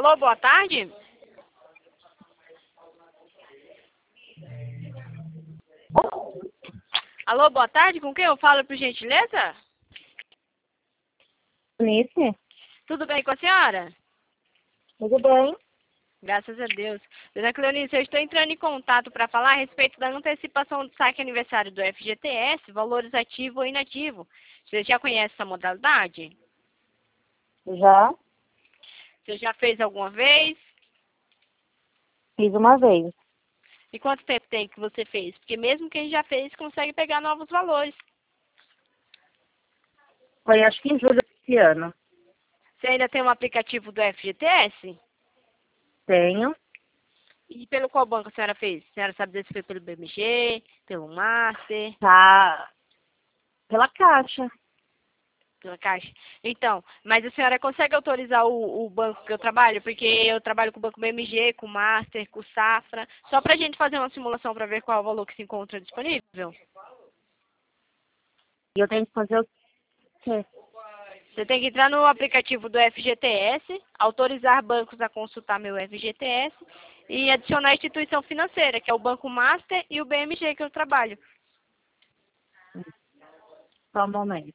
Alô, boa tarde. Alô, boa tarde. Com quem eu falo, por gentileza? Nice? Tudo bem com a senhora? Tudo bem? Graças a Deus. Dona Cleonice, eu estou entrando em contato para falar a respeito da antecipação do saque aniversário do FGTS, valores ativo ou inativo. Você já conhece essa modalidade? Já Você já fez alguma vez? fiz uma vez. E quanto tempo tem que você fez? Porque mesmo quem já fez consegue pegar novos valores. Foi acho que em julho desse ano. Você ainda tem um aplicativo do FGTS? Tenho. E pelo qual banco a senhora fez? A senhora sabe se foi pelo BMG, pelo Master, Tá pela Caixa. pela Caixa? Então, mas a senhora consegue autorizar o banco que eu trabalho? Porque eu trabalho com o banco BMG, com o Master, com o Safra, só pra gente fazer uma simulação para ver qual é o valor que se encontra disponível. E eu tenho que fazer o quê? Você tem que entrar no aplicativo do FGTS, autorizar bancos a consultar meu FGTS e adicionar a instituição financeira, que é o Banco Master e o BMG que eu trabalho. Só um momento.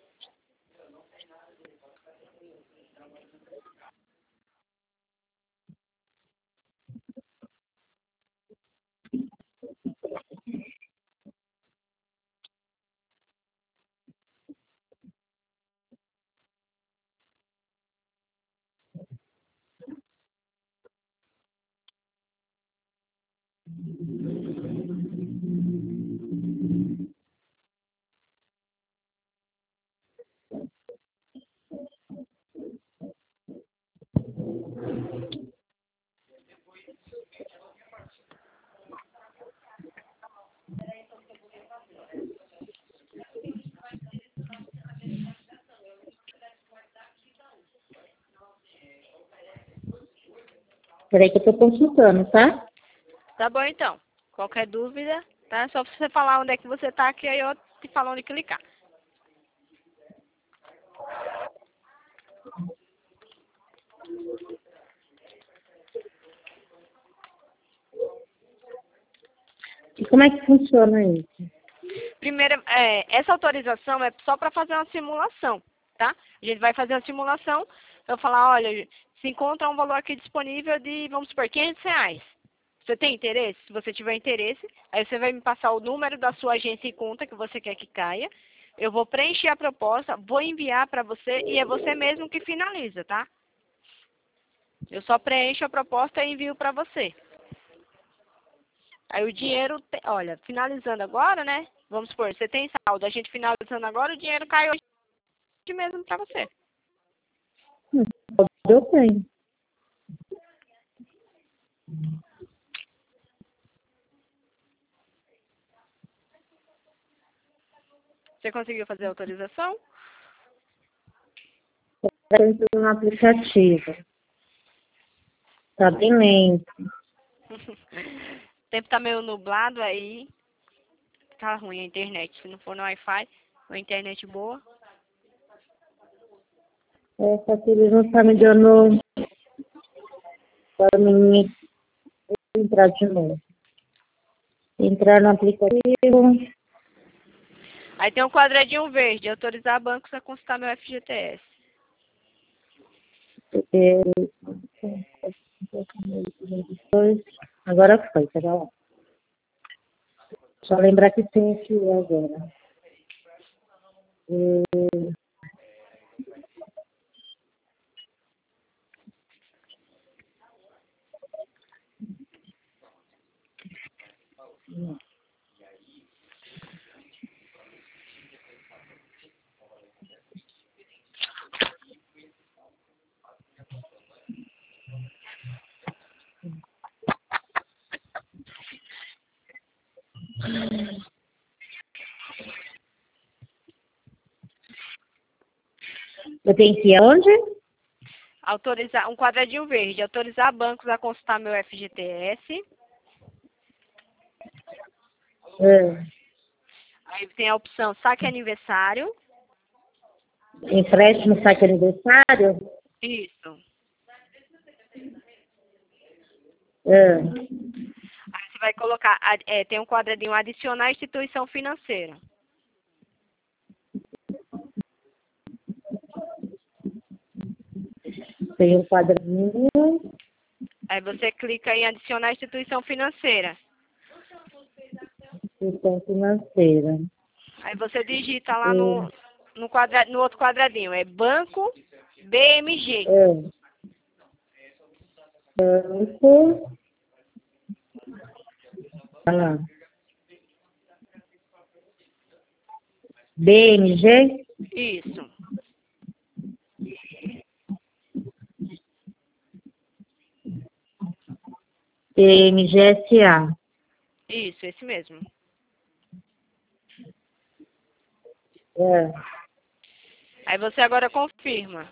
Peraí que eu tô consultando, tá? Tá bom, então. Qualquer dúvida, tá? Só você falar onde é que você tá, que aí eu te falo onde clicar. E como é que funciona isso? Primeiro, essa autorização é só para fazer uma simulação, tá? A gente vai fazer uma simulação, eu vou falar, olha, se encontra um valor aqui disponível de, vamos supor, R$ 500. Você tem interesse? Se você tiver interesse, aí você vai me passar o número da sua agência e conta que você quer que caia. Eu vou preencher a proposta, vou enviar para você e é você mesmo que finaliza, tá? Eu só preencho a proposta e envio para você. Aí o dinheiro, olha, finalizando agora, né? Vamos supor, você tem saldo, a gente finalizando agora, o dinheiro cai hoje mesmo para você. Eu tenho. Você conseguiu fazer a autorização? Eu entro no aplicativo. Tá bem lento. O tempo tá meio nublado aí. Tá ruim a internet. Se não for no Wi-Fi, uma internet boa. Só que ele não tá me dando para mim entrar de novo. Entrar no aplicativo. Aí tem um quadradinho verde, autorizar bancos a consultar meu FGTS. Agora foi, pera lá. Só lembrar que tem aqui agora. Eu tenho que ir aonde? Autorizar, um quadradinho verde, autorizar bancos a consultar meu FGTS. É. Aí tem a opção saque aniversário. Empréstimo saque aniversário? Isso. É. Aí você vai colocar, tem um quadradinho adicionar instituição financeira. Tem um quadradinho. Aí você clica em adicionar instituição financeira. Instituição financeira. Aí você digita lá É. no outro quadradinho, é Banco BMG. É. Banco. Olha lá. BMG. Isso. BMGSA. Isso, esse mesmo. É. Aí você agora confirma.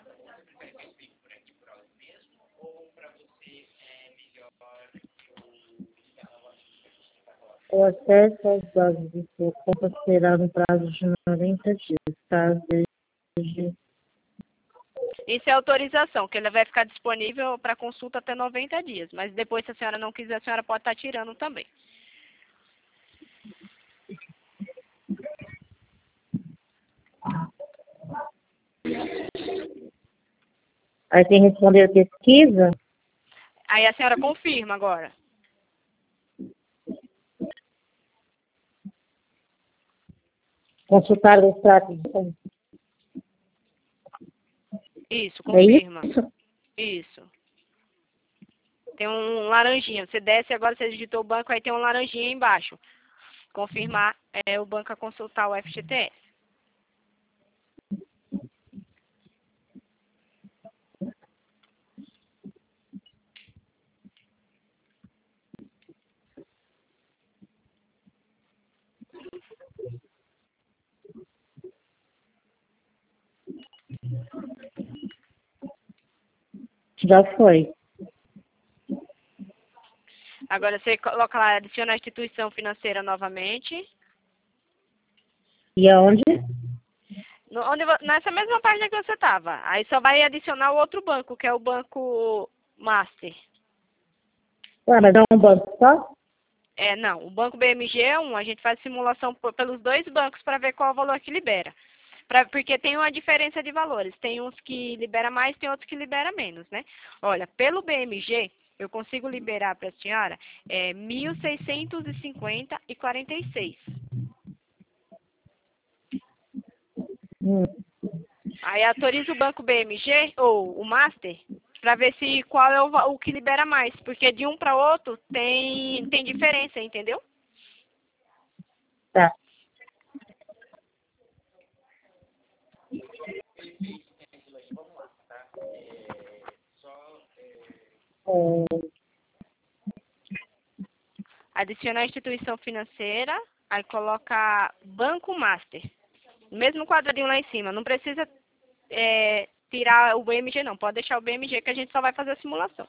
O acesso aos dados de sua conta será no prazo de 90 dias, caso desde... Isso é autorização, que ele vai ficar disponível para consulta até 90 dias. Mas depois, se a senhora não quiser, a senhora pode estar tirando também. Aí tem que responder a pesquisa. Aí a senhora confirma agora. Consultar o extrato de... Isso, É confirma. isso? Isso. Tem um laranjinha. Você desce agora, você digitou o banco, aí tem um laranjinha embaixo. Confirmar é o banco a consultar o FGTS. Já foi. Agora você coloca lá, adiciona a instituição financeira novamente. E aonde? Nessa mesma página que você estava. Aí só vai adicionar o outro banco, que é o Banco Master. Ué, mas é um banco só? Não, o Banco BMG é um, a gente faz simulação pelos dois bancos para ver qual é o valor que libera. Porque tem uma diferença de valores. Tem uns que libera mais, tem outros que libera menos, né? Olha, pelo BMG, eu consigo liberar para a senhora 1.650,46. Hum. Aí autoriza o Banco BMG, ou o Master, para ver se qual é o que libera mais. Porque de um para outro tem diferença, entendeu? Tá. É, Adiciona a instituição financeira, aí coloca Banco Master. Mesmo quadradinho lá em cima. Não precisa tirar o BMG, não. Pode deixar o BMG que a gente só vai fazer a simulação.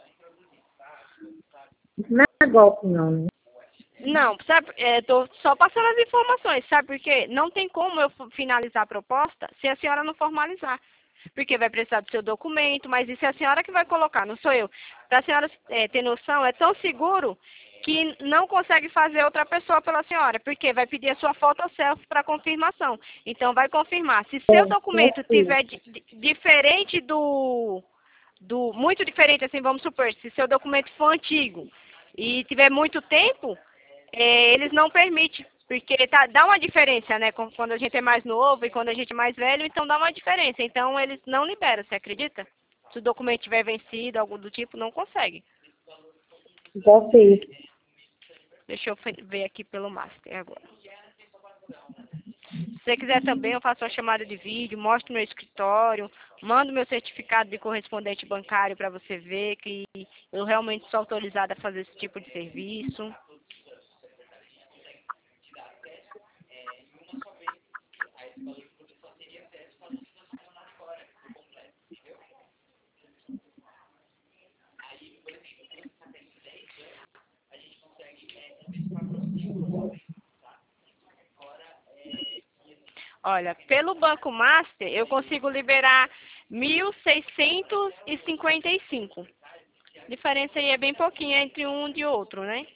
não é golpe, não, né? Não, sabe, tô só passando as informações, sabe por quê? Não tem como eu finalizar a proposta se a senhora não formalizar. Porque vai precisar do seu documento, mas isso é a senhora que vai colocar, não sou eu. Para a senhora ter noção, é tão seguro que não consegue fazer outra pessoa pela senhora, porque vai pedir a sua foto ou selfie para confirmação. Então, vai confirmar. Se seu documento tiver diferente muito diferente, assim, vamos supor, se seu documento for antigo e tiver muito tempo, eles não permitem, porque dá uma diferença, né? Quando a gente é mais novo e quando a gente é mais velho, então dá uma diferença. Então eles não liberam, você acredita? Se o documento tiver vencido, algo do tipo, não consegue. Já fez. Deixa eu ver aqui pelo Master agora. Se você quiser também, eu faço uma chamada de vídeo, mostro meu escritório, mando meu certificado de correspondente bancário para você ver que eu realmente sou autorizada a fazer esse tipo de serviço. Olha, pelo Banco Master, eu consigo liberar 1.655. A diferença aí é bem pouquinha entre um e outro, né?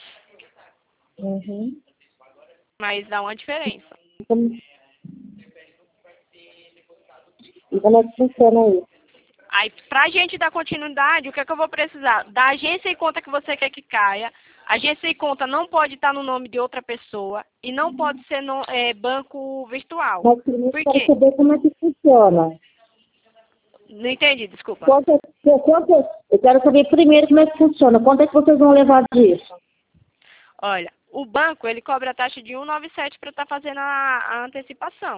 Uhum. Mas dá uma diferença. Como- E como é que funciona isso? Aí, pra gente dar continuidade, o que é que eu vou precisar? Da agência e conta que você quer que caia. Agência e conta não pode estar no nome de outra pessoa e não pode ser banco virtual. Mas primeiro Por eu quero quê? saber como é que funciona. Não entendi, desculpa. Eu quero saber primeiro como é que funciona. Quanto é que vocês vão levar disso? Olha, o banco, ele cobra a taxa de 1,97 para estar fazendo a antecipação.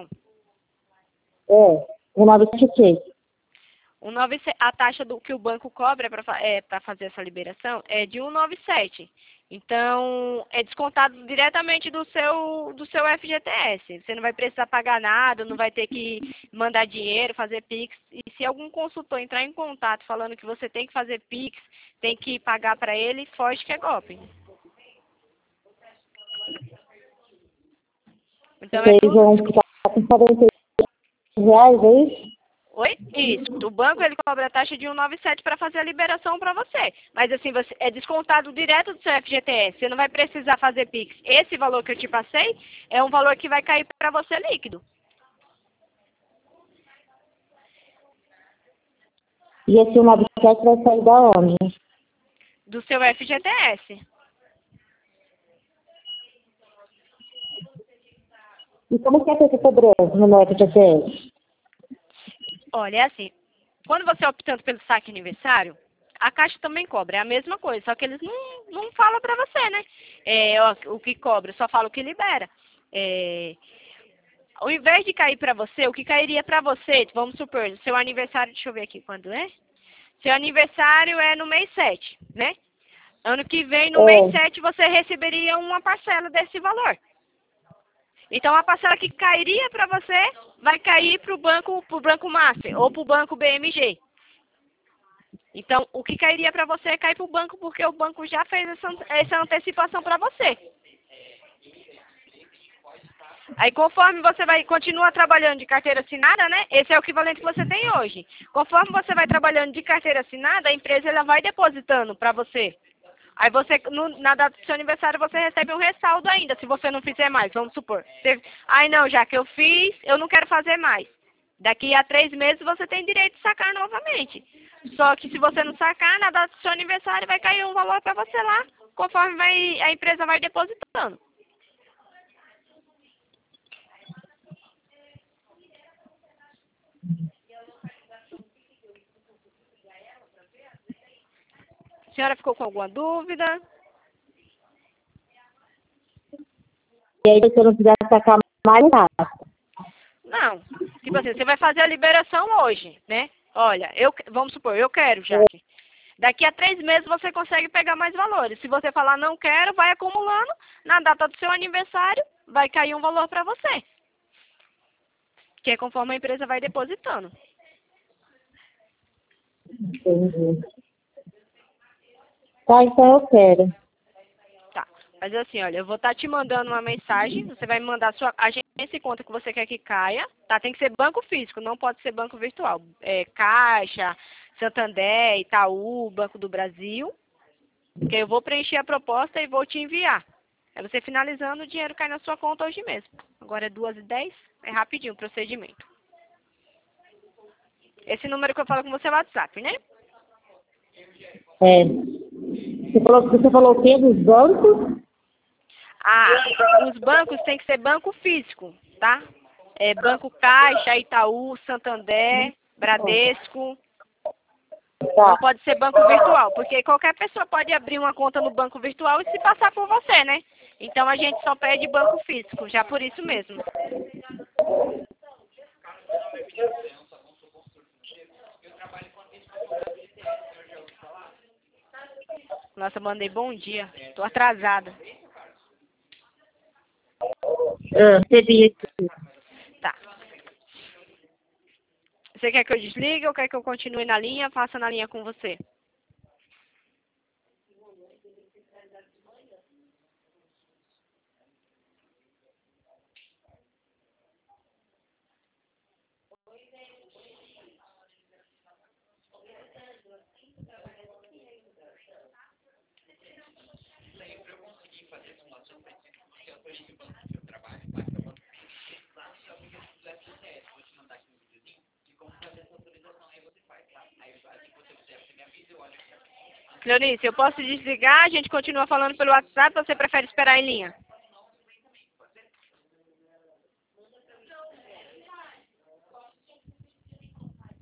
O 96. A taxa que o banco cobra para fazer essa liberação é de 1,97. Então, é descontado diretamente do seu FGTS. Você não vai precisar pagar nada, não vai ter que mandar dinheiro, fazer Pix. E se algum consultor entrar em contato falando que você tem que fazer Pix, tem que pagar para ele, foge que é golpe. Então, é Vocês vão tudo. ficar com R$ 46, é isso? Oi? Isso. O banco ele cobra a taxa de 1,97 para fazer a liberação para você. Mas assim, é descontado direto do seu FGTS. Você não vai precisar fazer Pix. Esse valor que eu te passei é um valor que vai cair para você líquido. E esse 197 vai sair da onde? Do seu FGTS. E como que é essa cobrança no meu FGTS? Olha, é assim. Quando você optando pelo saque aniversário, a Caixa também cobra. É a mesma coisa, só que eles não falam para você, né? O que cobra, só fala o que libera. Ao invés de cair para você, o que cairia para você, vamos supor, seu aniversário, deixa eu ver aqui quando é. Seu aniversário é no mês 7, né? Ano que vem, no mês 7, você receberia uma parcela desse valor. Então, a parcela que cairia para você vai cair para o Banco Master ou para o Banco BMG. Então, o que cairia para você cai para o banco porque o banco já fez essa antecipação para você. Aí, conforme você continua trabalhando de carteira assinada, né? Esse é o equivalente que você tem hoje. Conforme você vai trabalhando de carteira assinada, a empresa ela vai depositando para você. Aí você, na data do seu aniversário, você recebe um ressaldo ainda, se você não fizer mais, vamos supor. Não, já que eu fiz, eu não quero fazer mais. Daqui a 3 meses você tem direito de sacar novamente. Só que se você não sacar, na data do seu aniversário vai cair um valor para você lá, conforme a empresa vai depositando. A senhora ficou com alguma dúvida? E aí, se eu não quiser sacar mais, não dá. Não. Tipo assim, você vai fazer a liberação hoje, né? Olha, vamos supor, eu quero, Jaque. Daqui a 3 meses você consegue pegar mais valores. Se você falar não quero, vai acumulando. Na data do seu aniversário, vai cair um valor para você. Que é conforme a empresa vai depositando. Entendi. Tá, então eu quero. Tá. Mas assim, olha, eu vou estar te mandando uma mensagem. Você vai me mandar a sua agência e conta que você quer que caia. Tá? Tem que ser banco físico, não pode ser banco virtual. Caixa, Santander, Itaú, Banco do Brasil. Que eu vou preencher a proposta e vou te enviar. Aí você finalizando, o dinheiro cai na sua conta hoje mesmo. Agora é 2h10, é rapidinho o procedimento. Esse número que eu falo com você é o WhatsApp, né? Você falou o quê? Dos bancos? Os bancos tem que ser banco físico, tá? Banco Caixa, Itaú, Santander, Bradesco. Tá. Não pode ser banco virtual, porque qualquer pessoa pode abrir uma conta no banco virtual e se passar por você, né? Então a gente só pede banco físico, já por isso mesmo. Nossa, mandei bom dia. Tô atrasada. Recebi aqui. Tá. Você quer que eu desligue ou quer que eu continue na linha? Faça na linha com você. Leonice, eu posso desligar, a gente continua falando pelo WhatsApp ou você prefere esperar em linha?